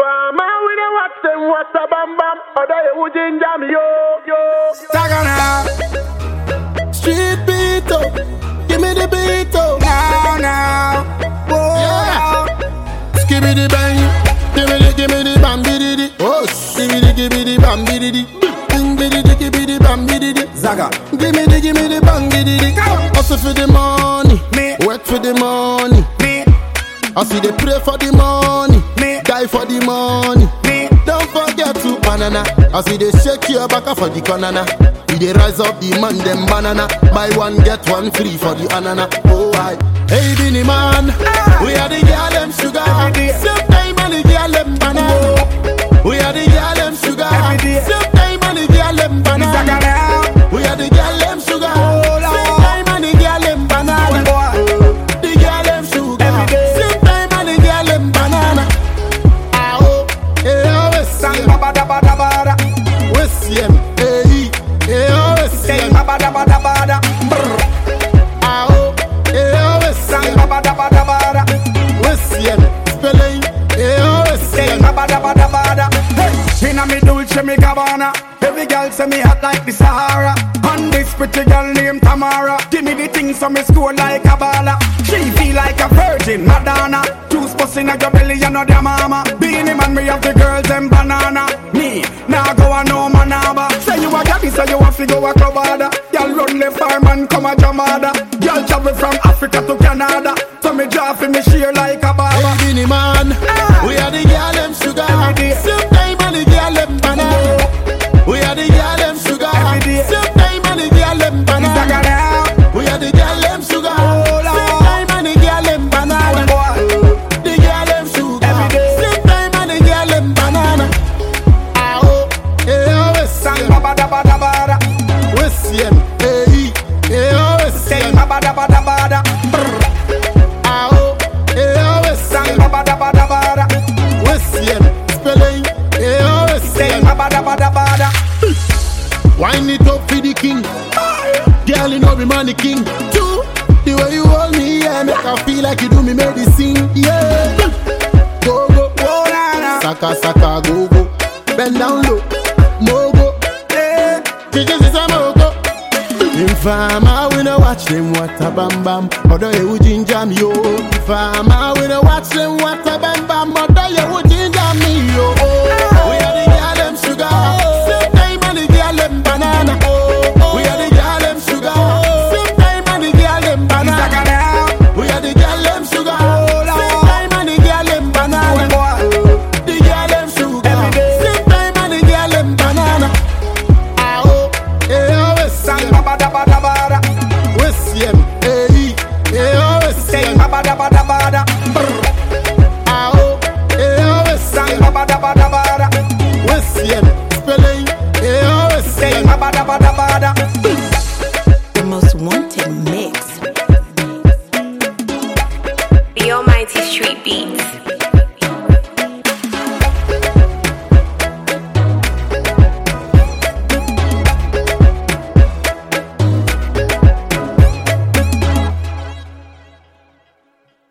Farmer, we don't watch them, what's a bam bam. Other you ginger me, yo. Tagana, street beat up, give me the beat up. Now, whoa. Yeah. Skibby the bang, give me the bam biddy. Oh, give me the bam biddy. Bing biddy, give me the bam biddy. Zaga, give me the bang biddy. Hustle for the money, work for the money. I see they pray for the money, die for the money. Don't forget to banana. I see they shake your back for the banana. We they rise up the man them banana. Buy one get one free for the anana. Oh I, hey Binny man, we are the girl them sugar. Same time and the girl them banana. We are the girl them sugar. Same time and the girl them banana. We are the girl them sugar. Same time and the girl them banana. The girl them sugar. Same time and the girl them banana. Ah oh, eh oh, sang bada bada bada. We see him, eh oh, sang bada bada bada. Ah oh, eh oh, sang bada bada bada. We see him, spelling, eh oh, sang bada bada bada. Hey, inna me Dolce me Gabbana. Every girl say me hot like the Sahara. And this pretty girl named Tamara. Give me the things so me score like a baller. She feel like a virgin Madonna. Juice busting at your belly, you know their mama. Being him and me have the girls and banana. Me, now go a no manaba. Say you a gaddy, so you have to go a clubada. Y'all run the farm and come a jamada. Y'all travel from Africa to Canada. So me draw for me share like a baba. Hey Binny man, we are the girl them sugar. Same time and the girl them banana. We are the girl them sugar. Same time and the girl them banana. We are the girl them sugar. Same time and the girl them banana. The girl them sugar. Same time and the girl them banana. Ah oh, eh oh, sang bada bada bada. We see him, eh oh, sang bada bada bada. Ah oh, eh oh, sang bada bada bada. We see him, spelling, eh oh, sang bada bada bada. Wind it up for the king. Girl, you know me man the king. Two, the way you hold me, yeah, make I feel like you do me medicine. Yeah, go go, saka saka go go, bend down low, mogo, eh, chicken is a mogo. In farmer we no watch them what a bam bam, other you ginger me yo. In farmer we no watch them what a bam bam, other you